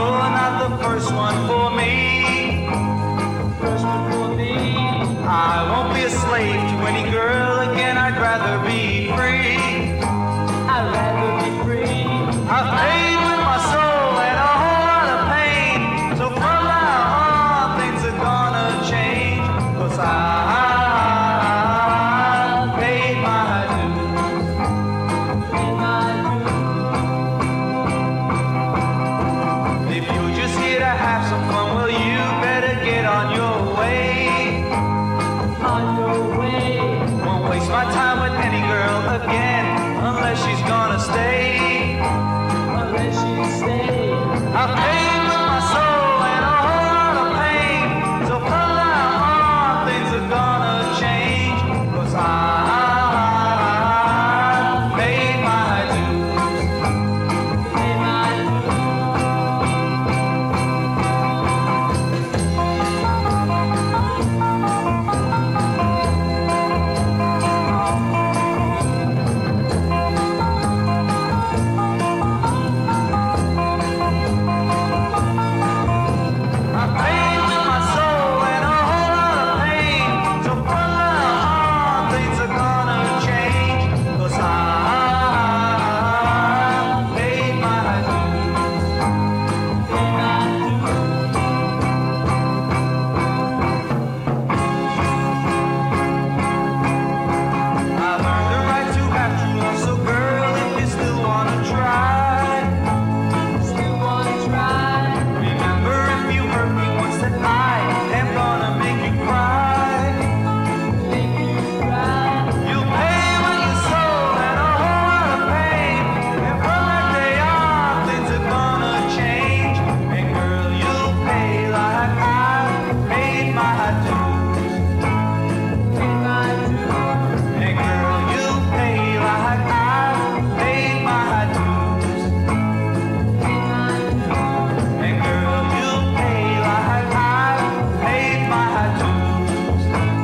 you're not the first one for me. First one for me. I won't be a slave to any girl again. I'd rather be free. I'd rather be free. I've paid with my soul and a whole lot of pain. So from now on, things are gonna change. 'Cause I paid my dues. Paid my dues. If you're just here to have some fun, well, you better get on your way. On your way. Won't waste my time with any girl again, unless she's gonna stay. Unless she stays. I've paid with my soul and a whole lot of pain. So from now on, things are gonna change. 'Cause I paid my dues. Paid my I paid with my soul and a whole lot of pain. So from now on, things are gonna change. 'Cause I paid my dues. Paid my I learned the right to have true love. So girl, if you still wanna try, remember if you hurt me once that I am gonna make you cry. You'll pay with your soul and a whole lot of pain. And from that day on, things are gonna change. And girl, you'll pay like I paid my dues. And girl, you'll pay like I paid my dues. And girl, you'll pay like I paid my dues.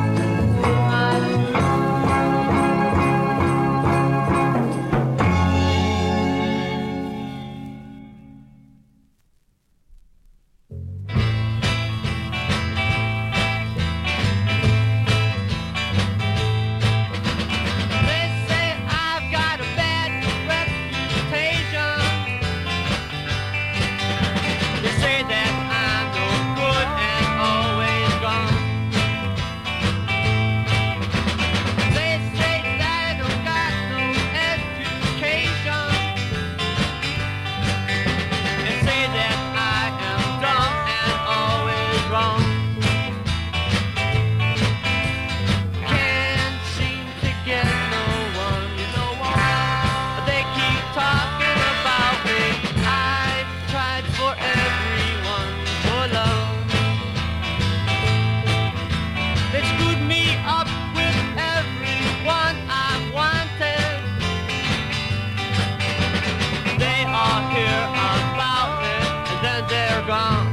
They say I've got a bad reputation. They say that I'm no good and always gone. They say that I don't got no education. They say that I am dumb and always wrong. Can't seem to get no one, you know why? They keep talking about me. I've tried for everyone for love. They screwed me up with everyone I wanted. They all hear about it and then they're gone.